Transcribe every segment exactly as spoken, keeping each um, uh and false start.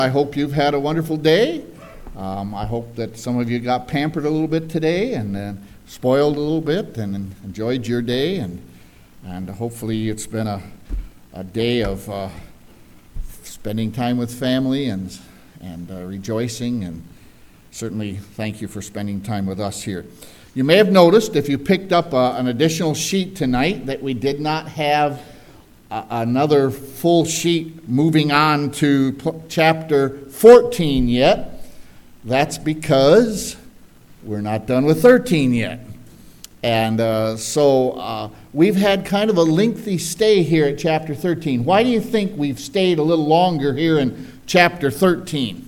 I hope you've had a wonderful day. Um, I hope that some of you got pampered a little bit today and uh, spoiled a little bit and enjoyed your day. And and hopefully it's been a, a day of uh, spending time with family and, and uh, rejoicing. And certainly thank you for spending time with us here. You may have noticed, if you picked up uh, an additional sheet tonight, that we did not have another full sheet moving on to p- chapter fourteen yet. That's because we're not done with thirteen yet. And uh, so uh, we've had kind of a lengthy stay here at chapter thirteen. Why do you think we've stayed a little longer here in chapter thirteen?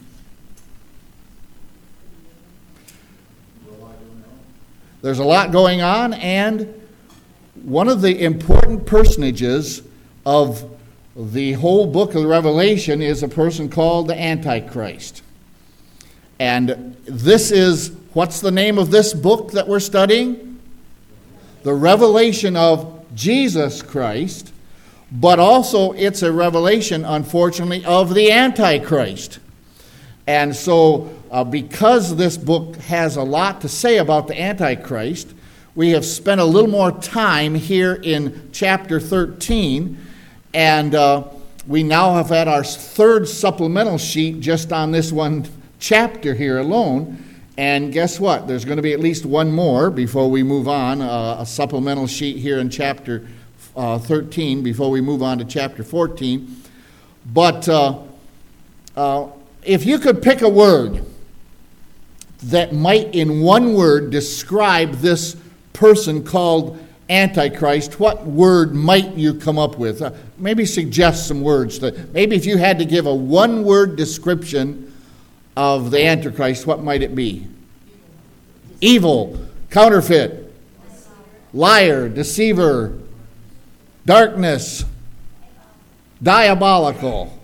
There's a lot going on, and one of the important personages of the whole book of the Revelation is a person called the Antichrist. And this is, what's the name of this book that we're studying? The revelation of Jesus Christ, but also it's a revelation, unfortunately, of the Antichrist. And so, uh, because this book has a lot to say about the Antichrist, we have spent a little more time here in chapter thirteen. And uh, we now have had our third supplemental sheet just on this one chapter here alone. And guess what? There's going to be at least one more before we move on, uh, a supplemental sheet here in chapter uh, thirteen before we move on to chapter fourteen. But uh, uh, if you could pick a word that might in one word describe this person called Antichrist, what word might you come up with? Uh, maybe suggest some words. That maybe if you had to give a one-word description of the Antichrist, what might it be? Evil, counterfeit, liar, deceiver, darkness, diabolical.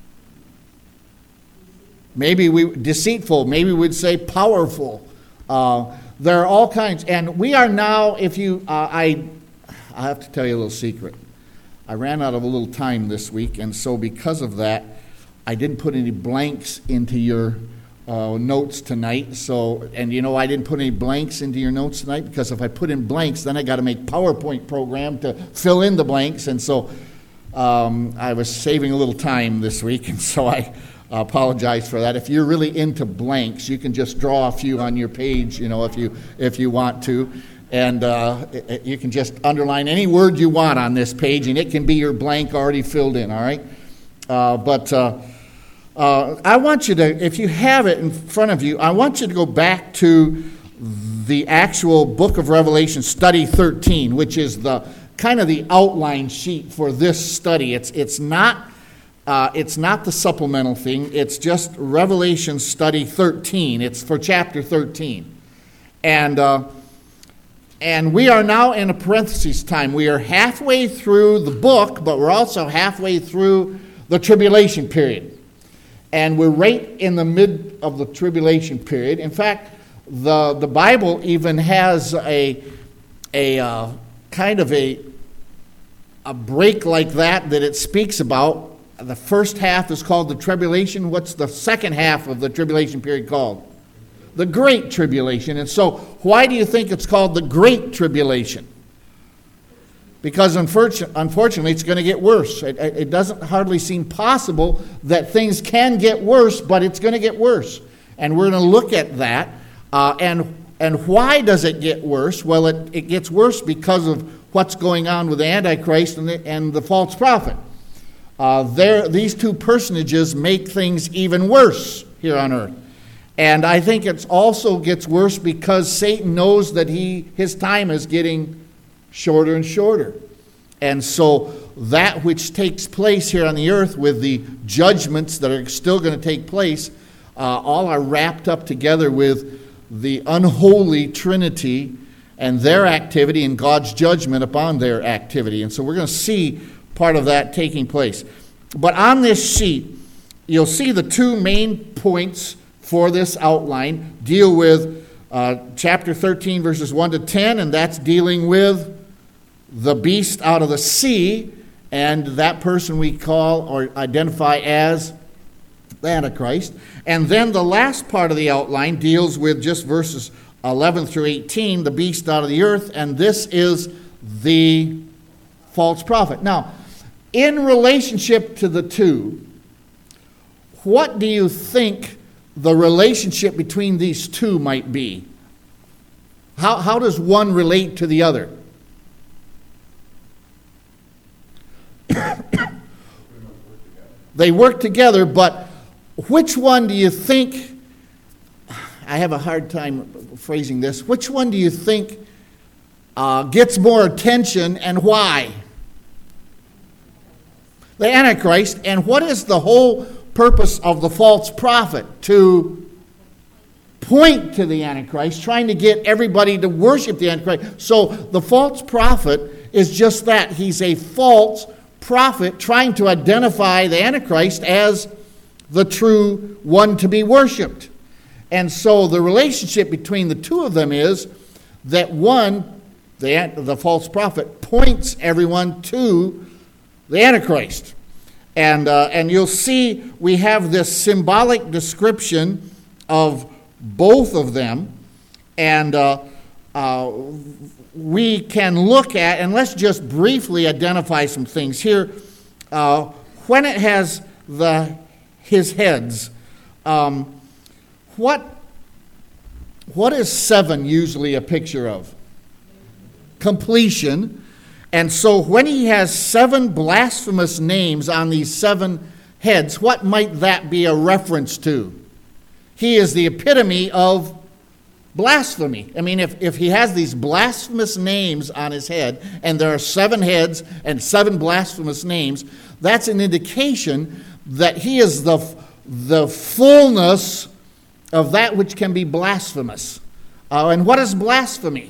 Maybe we deceitful. Maybe we'd say powerful. Uh, There are all kinds, and we are now, if you, uh, I, I have to tell you a little secret. I ran out of a little time this week, and so because of that, I didn't put any blanks into your uh, notes tonight. So, and you know, I didn't put any blanks into your notes tonight because if I put in blanks, then I got to make PowerPoint program to fill in the blanks, and so um, I was saving a little time this week, and so I I apologize for that. If you're really into blanks, you can just draw a few on your page, you know, if you if you want to. And uh, it, you can just underline any word you want on this page, and it can be your blank already filled in, all right? Uh, but uh, uh, I want you to, if you have it in front of you, I want you to go back to the actual book of Revelation, study thirteen, which is the kind of the outline sheet for this study. It's it's not... Uh, it's not the supplemental thing. It's just Revelation Study thirteen. It's for chapter thirteen. And uh, and we are now in a parentheses time. We are halfway through the book, but we're also halfway through the tribulation period. And we're right in the mid of the tribulation period. In fact, the, the Bible even has a, a uh, kind of a, a break like that that it speaks about. The first half is called the tribulation. What's the second half of the tribulation period called? The Great Tribulation. And so why do you think it's called the Great Tribulation? Because unfortunately it's going to get worse. It, it doesn't hardly seem possible that things can get worse, but it's going to get worse. And we're going to look at that. Uh, and, and why does it get worse? Well, it, it gets worse because of what's going on with the Antichrist and the, and the false prophet. Uh, there, these two personages make things even worse here on earth. And I think it also gets worse because Satan knows that he his time is getting shorter and shorter. And so that which takes place here on the earth with the judgments that are still going to take place, uh, all are wrapped up together with the unholy Trinity and their activity and God's judgment upon their activity. And so we're going to see part of that taking place. But on this sheet, you'll see the two main points for this outline deal with uh, chapter thirteen, verses one to ten, and that's dealing with the beast out of the sea, and that person we call or identify as the Antichrist. And then the last part of the outline deals with just verses eleven through eighteen, the beast out of the earth, and this is the false prophet. Now, in relationship to the two, what do you think the relationship between these two might be? How, how does one relate to the other? They work together, but which one do you think, I have a hard time phrasing this, which one do you think uh, gets more attention and why? The Antichrist. And what is the whole purpose of the false prophet? To point to the Antichrist, trying to get everybody to worship the Antichrist. So the false prophet is just that. He's a false prophet trying to identify the Antichrist as the true one to be worshipped. And so the relationship between the two of them is that one, the, the false prophet, points everyone to the Antichrist. And, uh, and you'll see we have this symbolic description of both of them. And uh, uh, we can look at, and let's just briefly identify some things here. Uh, when it has the his heads, um, what what is seven usually a picture of? Completion. And so when he has seven blasphemous names on these seven heads, what might that be a reference to? He is the epitome of blasphemy. I mean, if, if he has these blasphemous names on his head, and there are seven heads and seven blasphemous names, that's an indication that he is the, the fullness of that which can be blasphemous. Uh, and what is blasphemy?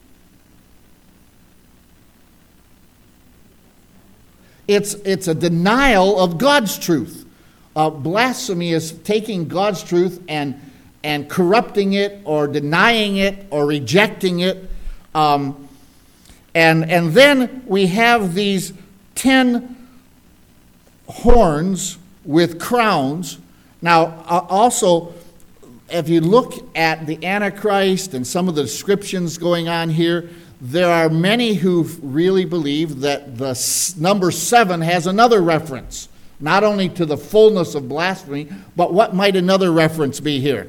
It's, it's a denial of God's truth. Uh, blasphemy is taking God's truth and and corrupting it or denying it or rejecting it. Um, and, and then we have these ten horns with crowns. Now, uh, also, if you look at the Antichrist and some of the descriptions going on here, there are many who really believe that the s- number seven has another reference, not only to the fullness of blasphemy, but what might another reference be here?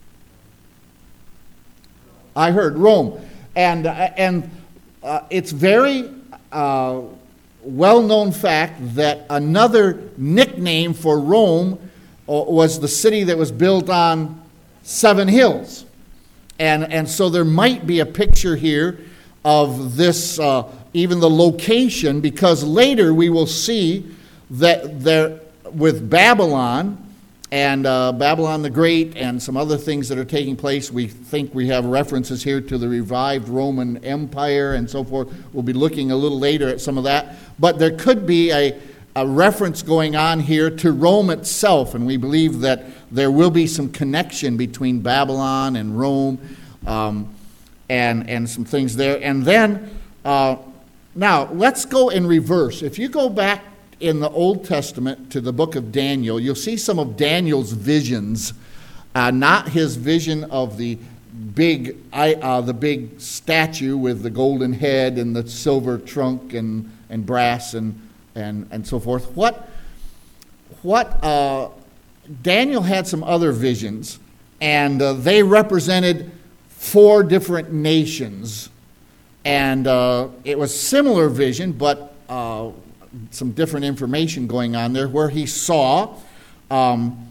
I heard Rome. And, uh, and uh, it's very uh, well-known fact that another nickname for Rome uh, was the city that was built on seven hills. And, and so there might be a picture here of this, uh, even the location, because later we will see that there, with Babylon, and uh, Babylon the Great and some other things that are taking place, we think we have references here to the revived Roman Empire and so forth. We'll be looking a little later at some of that. But there could be a, a reference going on here to Rome itself, and we believe that there will be some connection between Babylon and Rome um, and, and some things there. And then, uh, now, let's go in reverse. If you go back in the Old Testament to the book of Daniel, you'll see some of Daniel's visions, uh, not his vision of the big uh, the big statue with the golden head and the silver trunk and, and brass and, and, and so forth. What, what uh, Daniel had some other visions, and uh, they represented four different nations. And uh, it was similar vision, but uh, some different information going on there, where he saw um,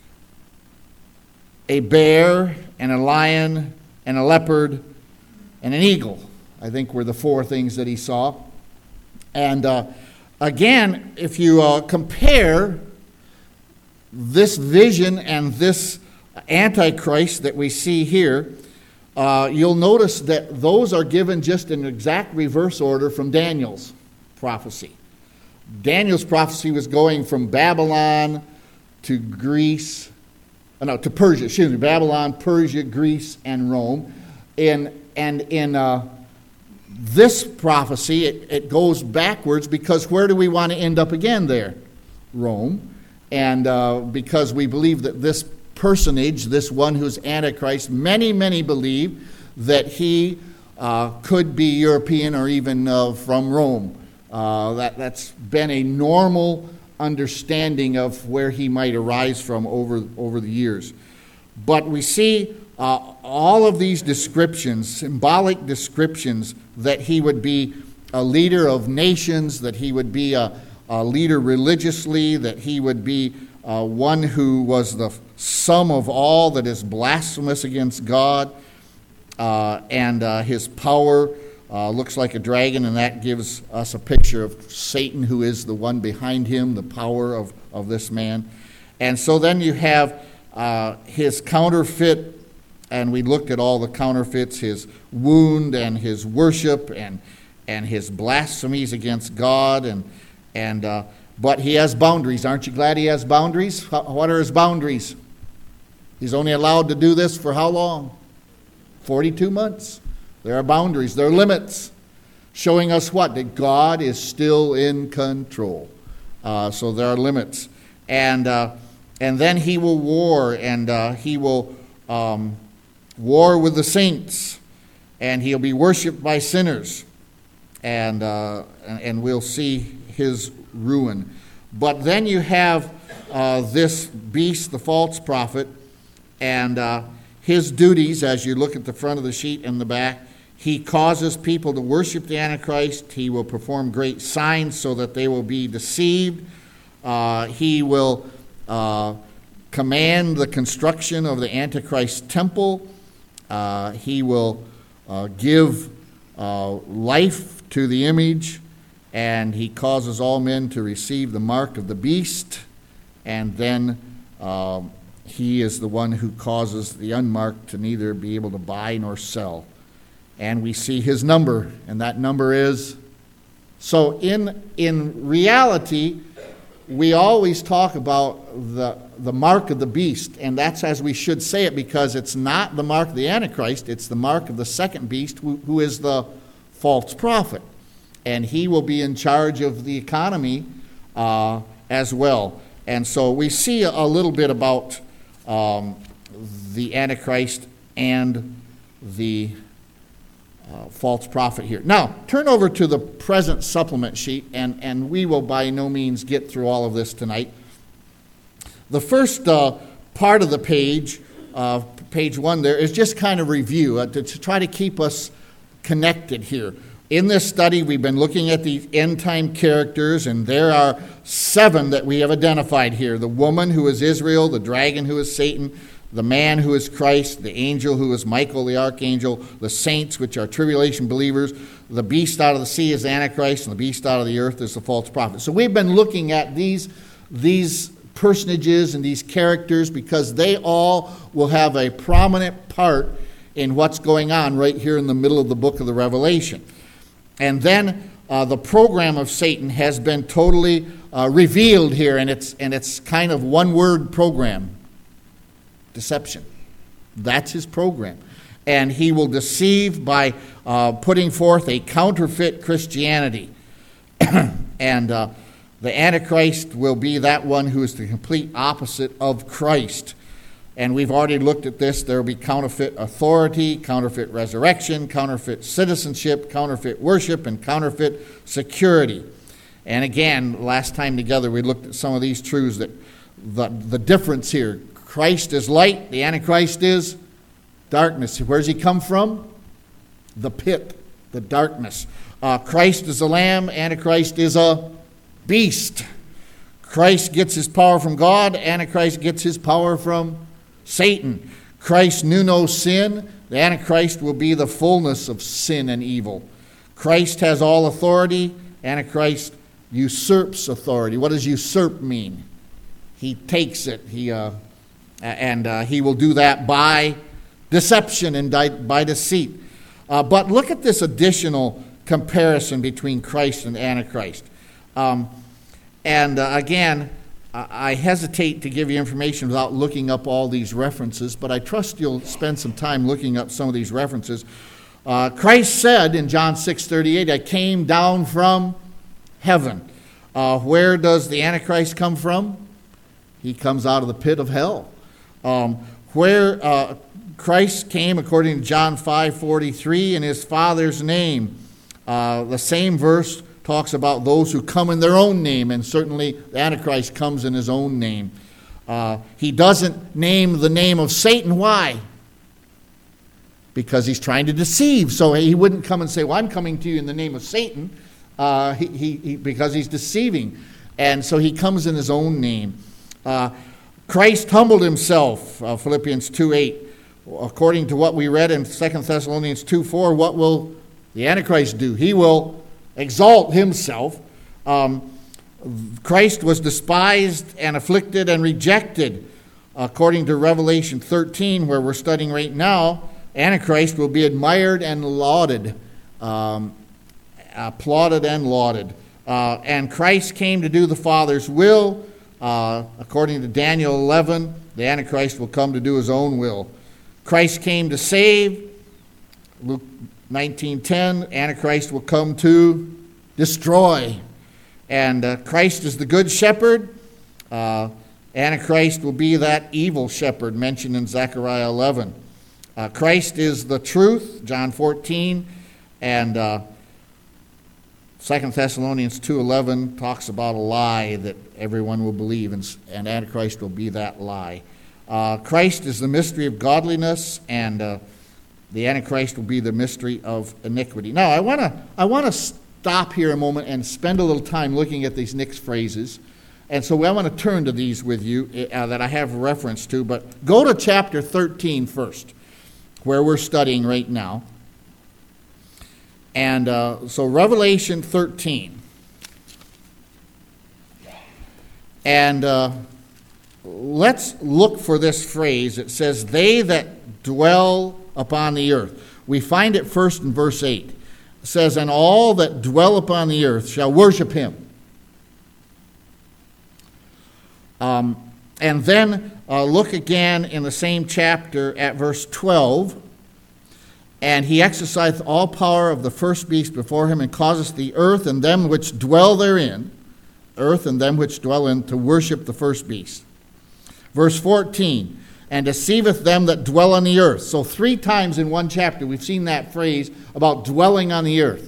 a bear and a lion and a leopard and an eagle. I think were the four things that he saw. And uh, again, if you uh, compare this vision and this Antichrist that we see here, uh, you'll notice that those are given just in exact reverse order from Daniel's prophecy. Daniel's prophecy was going from Babylon to Greece, oh no, to Persia, excuse me, Babylon, Persia, Greece, and Rome. In, and in uh, this prophecy, it, it goes backwards, because where do we want to end up again there? Rome. And uh, because we believe that this personage, this one who's Antichrist, many, many believe that he uh, could be European or even uh, from Rome. Uh, that, that's been a normal understanding of where he might arise from over, over the years. But we see uh, all of these descriptions, symbolic descriptions, that he would be a leader of nations, that he would be a, a leader religiously, that he would be uh, one who was the sum of all that is blasphemous against God, uh, and uh, his power uh, looks like a dragon, and that gives us a picture of Satan, who is the one behind him, the power of, of this man. And so then you have uh, his counterfeit, and we looked at all the counterfeits, his wound and his worship and and his blasphemies against God, and and uh, but he has boundaries. Aren't you glad he has boundaries? What are his boundaries? He's only allowed to do this for how long? forty-two months. There are boundaries, there are limits, showing us what? That God is still in control. Uh, so there are limits. And uh, and then he will war, and uh, he will um, war with the saints, and he'll be worshipped by sinners. And, uh, and we'll see his ruin. But then you have uh, this beast, the false prophet, and uh, his duties, as you look at the front of the sheet and the back, he causes people to worship the Antichrist. He will perform great signs so that they will be deceived. Uh, he will uh, command the construction of the Antichrist temple. Uh, he will uh, give uh, life to the image, and he causes all men to receive the mark of the beast, and then uh, he is the one who causes the unmarked to neither be able to buy nor sell. And we see his number, and that number is... So in, in reality, we always talk about the, the mark of the beast, and that's as we should say it, because it's not the mark of the Antichrist, it's the mark of the second beast, who, who is the false prophet, and he will be in charge of the economy uh, as well. And so we see a, a little bit about um, the Antichrist and the uh, false prophet here. Now, turn over to the present supplement sheet, and, and we will by no means get through all of this tonight. The first uh, part of the page, uh, page one there, is just kind of review uh, to, to try to keep us connected here. In this study, we've been looking at the end-time characters, and there are seven that we have identified here. The woman, who is Israel, the dragon, who is Satan, the man, who is Christ, the angel, who is Michael the archangel, the saints, which are tribulation believers, the beast out of the sea is the Antichrist, and the beast out of the earth is the false prophet. So we've been looking at these, these personages and these characters because they all will have a prominent part in what's going on right here in the middle of the book of the Revelation. And then uh, the program of Satan has been totally uh, revealed here, and it's and it's kind of one-word program: deception. That's his program, and he will deceive by uh, putting forth a counterfeit Christianity, and uh, the Antichrist will be that one who is the complete opposite of Christ. And we've already looked at this. There will be counterfeit authority, counterfeit resurrection, counterfeit citizenship, counterfeit worship, and counterfeit security. And again, last time together we looked at some of these truths, that the, the difference here. Christ is light, the Antichrist is darkness. Where does he come from? The pit, the darkness. Uh, Christ is a lamb, Antichrist is a beast. Christ gets his power from God, Antichrist gets his power from Satan. Christ knew no sin. The Antichrist will be the fullness of sin and evil. Christ has all authority. Antichrist usurps authority. What does usurp mean? He takes it. He uh, and uh, he will do that by deception and by deceit. Uh, but look at this additional comparison between Christ and Antichrist. Um, and uh, again, I hesitate to give you information without looking up all these references, but I trust you'll spend some time looking up some of these references. Uh, Christ said in John six thirty-eight, I came down from heaven. Uh, where does the Antichrist come from? He comes out of the pit of hell. Um, where uh, Christ came, according to John five forty-three, in his Father's name. Uh, the same verse talks about those who come in their own name, and certainly the Antichrist comes in his own name. Uh, he doesn't name the name of Satan. Why? Because he's trying to deceive. So he wouldn't come and say, well, I'm coming to you in the name of Satan, uh, he, he, he, because he's deceiving. And so he comes in his own name. Uh, Christ humbled himself, uh, Philippians two eight. According to what we read in Second Thessalonians two four, what will the Antichrist do? He will exalt himself. Um, Christ was despised and afflicted and rejected. According to Revelation thirteen, where we're studying right now, Antichrist will be admired and lauded, um, applauded and lauded. Uh, and Christ came to do the Father's will. Uh, according to Daniel eleven, the Antichrist will come to do his own will. Christ came to save. Luke nineteen ten, Antichrist will come to destroy. And uh, Christ is the good shepherd. Uh, Antichrist will be that evil shepherd mentioned in Zechariah eleven. Uh, Christ is the truth, John fourteen. And uh, Second Thessalonians two eleven talks about a lie that everyone will believe, and, and Antichrist will be that lie. Uh, Christ is the mystery of godliness, and uh, the Antichrist will be the mystery of iniquity. Now, I want to I want to stop here a moment and spend a little time looking at these next phrases. And so I want to turn to these with you uh, that I have reference to. But go to chapter thirteen first, where we're studying right now. And uh, so Revelation thirteen. And uh, let's look for this phrase. It says, they that dwell upon the earth. We find it first in verse eight. It says, and all that dwell upon the earth shall worship him. Um, and then uh, look again in the same chapter at verse twelve. And he exerciseth all power of the first beast before him, and causeth the earth and them which dwell therein, earth and them which dwell in, to worship the first beast. Verse fourteen, and deceiveth them that dwell on the earth. So three times in one chapter we've seen that phrase about dwelling on the earth.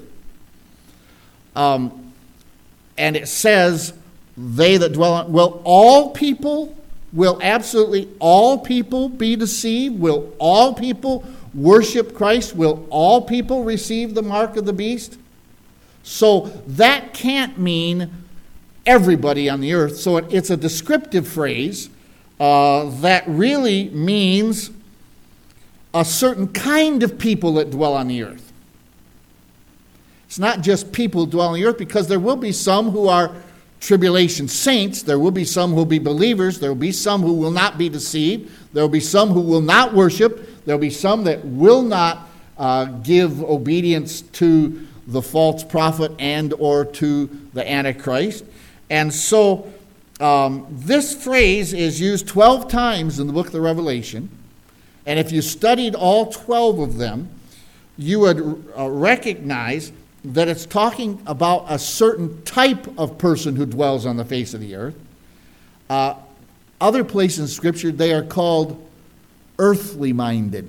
Um, and it says, they that dwell on, will all people, will absolutely all people be deceived? Will all people worship Christ? Will all people receive the mark of the beast? So that can't mean everybody on the earth. So it, it's a descriptive phrase uh, that really means a certain kind of people that dwell on the earth. It's not just people who dwell on the earth, because there will be some who are tribulation saints. There will be some who will be believers. There will be some who will not be deceived. There will be some who will not worship. There will be some that will not uh, give obedience to the false prophet and or to the Antichrist. And so um, this phrase is used twelve times in the book of the Revelation. And if you studied all twelve of them, you would uh, recognize that it's talking about a certain type of person who dwells on the face of the earth. Uh, other places in Scripture, they are called earthly minded.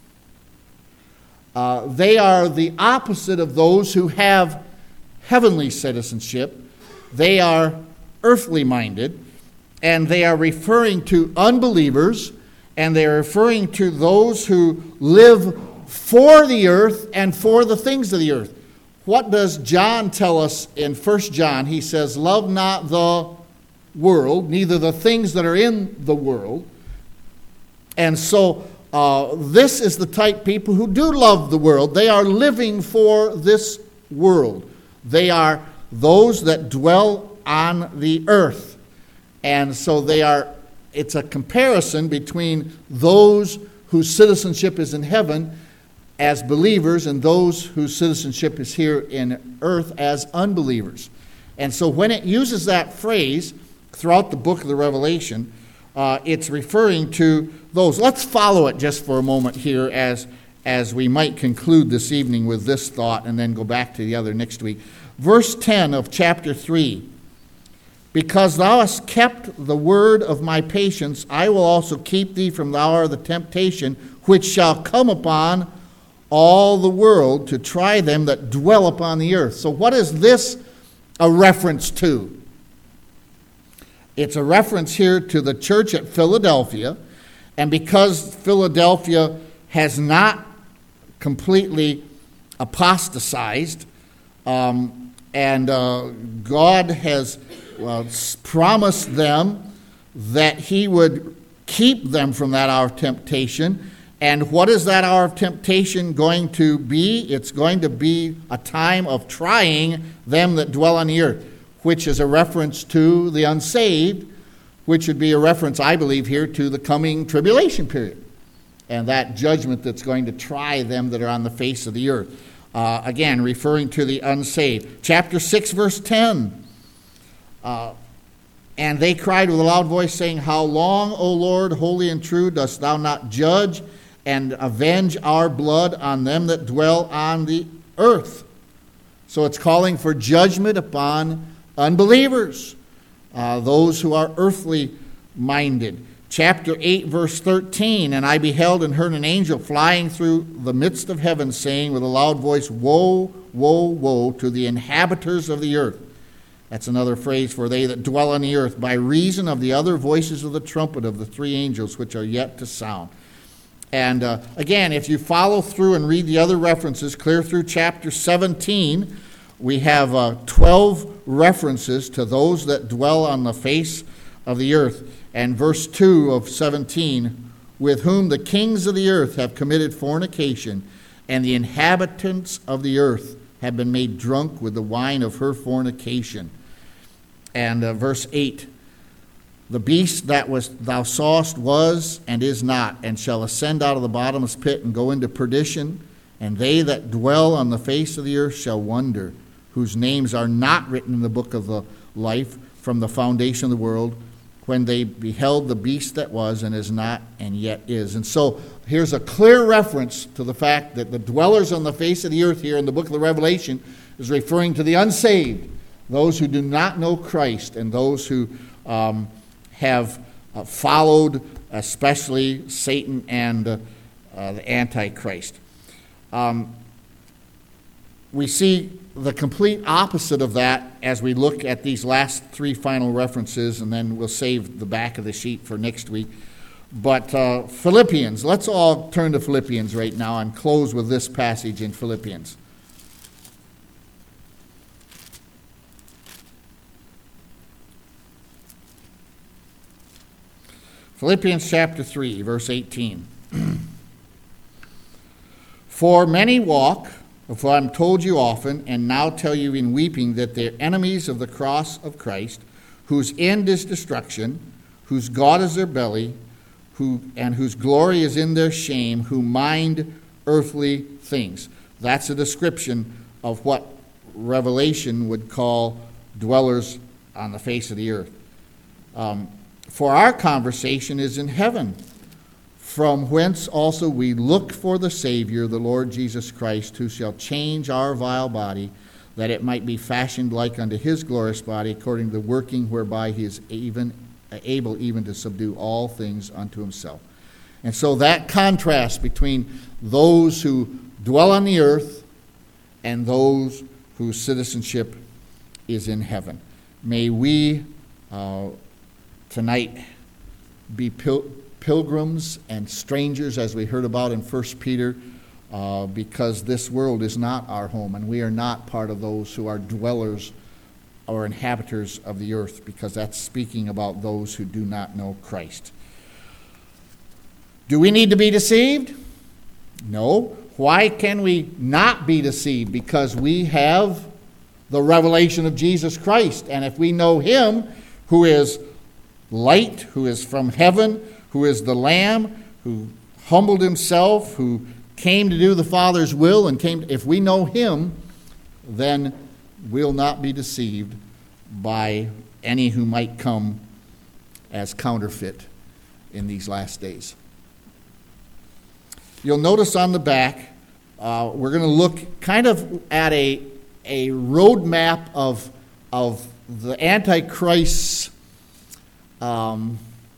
Uh, they are the opposite of those who have heavenly citizenship. They are earthly minded, and they are referring to unbelievers, and they are referring to those who live for the earth and for the things of the earth. What does John tell us in First John? He says, love not the world, neither the things that are in the world. And so uh, this is the type of people who do love the world. They are living for this world. They are those that dwell on the earth. And so they are, it's a comparison between those whose citizenship is in heaven as believers and those whose citizenship is here in earth as unbelievers. And so when it uses that phrase throughout the book of the Revelation, uh, it's referring to those. Let's follow it just for a moment here as, as we might conclude this evening with this thought and then go back to the other next week. Verse ten of chapter three Because thou hast kept the word of my patience, I will also keep thee from the hour of the temptation, which shall come upon all the world to try them that dwell upon the earth. So what is this a reference to? It's a reference here to the church at Philadelphia. And because Philadelphia has not completely apostatized, um, and uh, God has well, promised them that he would keep them from that hour of temptation. And what is that hour of temptation going to be? It's going to be a time of trying them that dwell on the earth, which is a reference to the unsaved, which would be a reference, I believe, here to the coming tribulation period and that judgment that's going to try them that are on the face of the earth. Uh, again, referring to the unsaved. Chapter six, verse ten. Uh, and they cried with a loud voice, saying, How long, O Lord, holy and true, dost thou not judge and avenge our blood on them that dwell on the earth? So it's calling for judgment upon unbelievers, uh, those who are earthly minded. Chapter eight, verse thirteen, And I beheld and heard an angel flying through the midst of heaven, saying with a loud voice, Woe, woe, woe to the inhabitants of the earth. That's another phrase for they that dwell on the earth, by reason of the other voices of the trumpet of the three angels which are yet to sound. And uh, again, if you follow through and read the other references, clear through chapter seventeen, we have uh, twelve references to those that dwell on the face of the earth. And verse two of seventeen, with whom the kings of the earth have committed fornication, and the inhabitants of the earth have been made drunk with the wine of her fornication. And uh, verse eight, the beast that was thou sawest was and is not, and shall ascend out of the bottomless pit and go into perdition. And they that dwell on the face of the earth shall wonder, whose names are not written in the book of the life from the foundation of the world, when they beheld the beast that was and is not and yet is. And so here's a clear reference to the fact that the dwellers on the face of the earth here in the book of the Revelation is referring to the unsaved, those who do not know Christ, and those who um, have uh, followed especially Satan and uh, uh, the Antichrist. Um, we see the complete opposite of that as we look at these last three final references, and then we'll save the back of the sheet for next week. But uh, Philippians, let's all turn to Philippians right now and close with this passage in Philippians. Philippians chapter three, verse eighteen. For many walk, for I am told you often, and now tell you in weeping, that they're enemies of the cross of Christ, whose end is destruction, whose God is their belly, who and whose glory is in their shame, who mind earthly things. That's a description of what Revelation would call dwellers on the face of the earth. Um, for our conversation is in heaven, from whence also we look for the Savior, the Lord Jesus Christ, who shall change our vile body, that it might be fashioned like unto his glorious body, according to the working whereby he is even able even to subdue all things unto himself. And so that contrast between those who dwell on the earth and those whose citizenship is in heaven. May we uh, tonight be pil- pilgrims and strangers, as we heard about in First Peter, uh, because this world is not our home, and we are not part of those who are dwellers or inhabitants of the earth, because that's speaking about those who do not know Christ. Do we need to be deceived? No. Why can we not be deceived? Because we have the revelation of Jesus Christ, and if we know him, who is light, who is from heaven, who is the Lamb, who humbled himself, who came to do the Father's will, and came. If we know him, then we'll not be deceived by any who might come as counterfeit in these last days. You'll notice on the back, uh, we're going to look kind of at a a roadmap of of the Antichrist's um,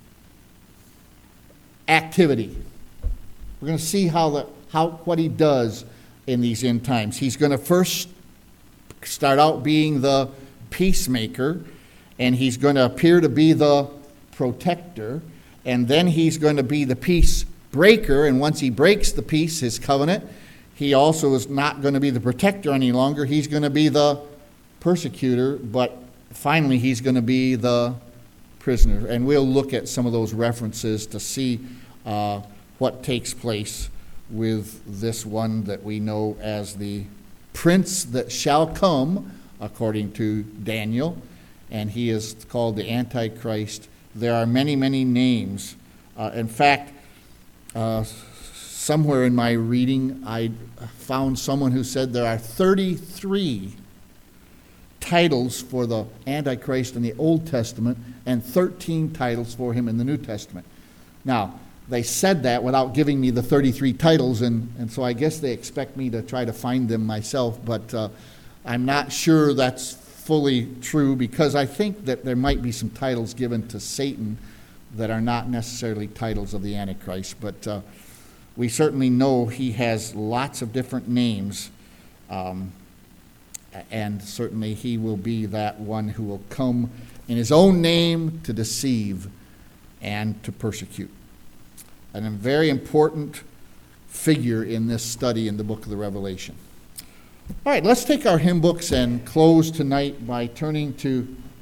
activity. We're going to see how the how what he does in these end times. He's going to first start out being the peacemaker, and he's going to appear to be the protector, and then he's going to be the peace breaker, and once he breaks the peace, his covenant, he also is not going to be the protector any longer. He's going to be the persecutor, but finally he's going to be the prisoner. And we'll look at some of those references to see uh, what takes place with this one that we know as the prince that shall come, according to Daniel, and he is called the Antichrist. There are many, many names. Uh, in fact, uh, somewhere in my reading, I found someone who said there are thirty-three titles for the Antichrist in the Old Testament and thirteen titles for him in the New Testament. Now, they said that without giving me the thirty-three titles, and, and so I guess they expect me to try to find them myself, but uh, I'm not sure that's fully true, because I think that there might be some titles given to Satan that are not necessarily titles of the Antichrist, but uh, we certainly know he has lots of different names, um, and certainly he will be that one who will come in his own name to deceive and to persecute. And a very important figure in this study in the book of the Revelation. All right, let's take our hymn books and close tonight by turning to